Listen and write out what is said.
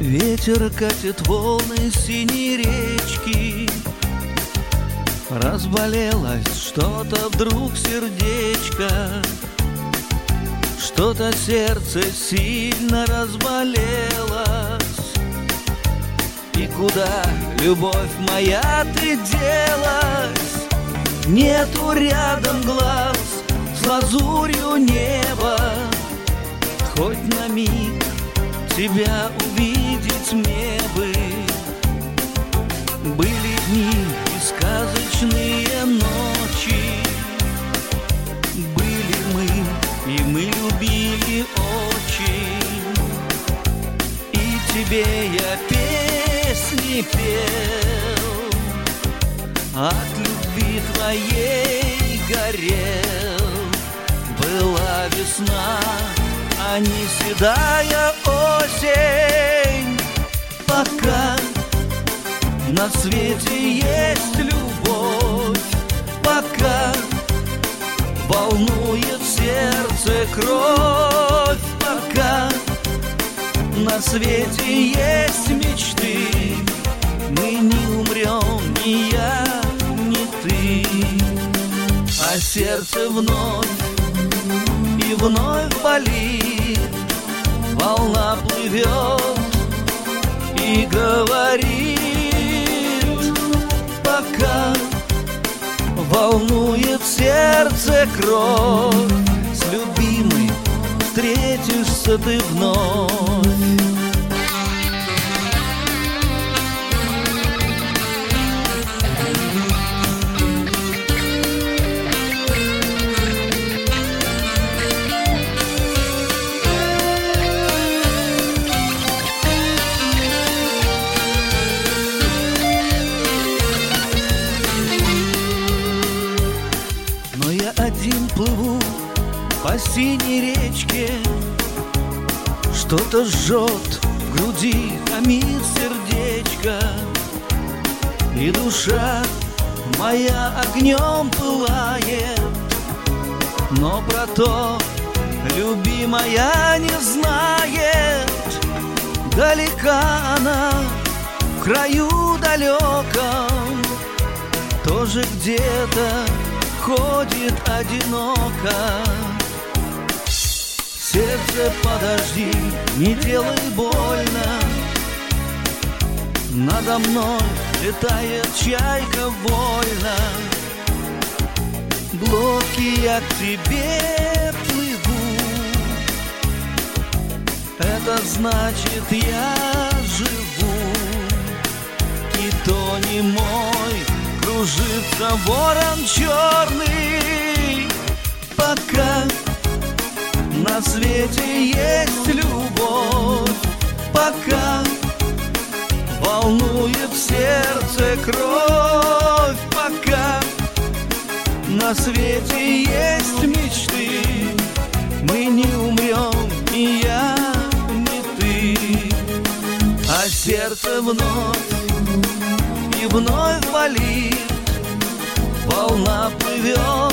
Ветер катит волны синей речки. Разболелось что-то вдруг сердечко, что-то сердце сильно разболелось. И куда, любовь моя, ты делась? Нету рядом глаз с лазурью неба. Хоть на миг тебя увидеть мне бы. Были дни и сказочные ночи, были мы, и мы любили очень. И тебе я песни пел, от любви твоей горел. Была весна, а не седая осень. Пока на свете есть любовь, пока волнует сердце кровь, пока на свете есть мечты, мы не умрем, ни я, ни ты. А сердце вновь и вновь болит, волна плывет и говорит. Пока волнует сердце кровь, с любимой встретишься ты вновь. Один плыву по синей речке, что-то жжет в груди, томит сердечко, и душа моя огнем пылает. Но про то любимая не знает. Далека она, в краю далеком, тоже где-то ходит одиноко. Сердце, подожди, не делай больно. Надо мной летает чайка вольно. В лодке я к тебе плыву, это значит я живу. И то не мой кружится ворон черный. Пока на свете есть любовь, пока волнует сердце кровь, пока на свете есть мечты, мы не умрем, ни я, ни ты. А сердце вновь и вновь болит, волна плывет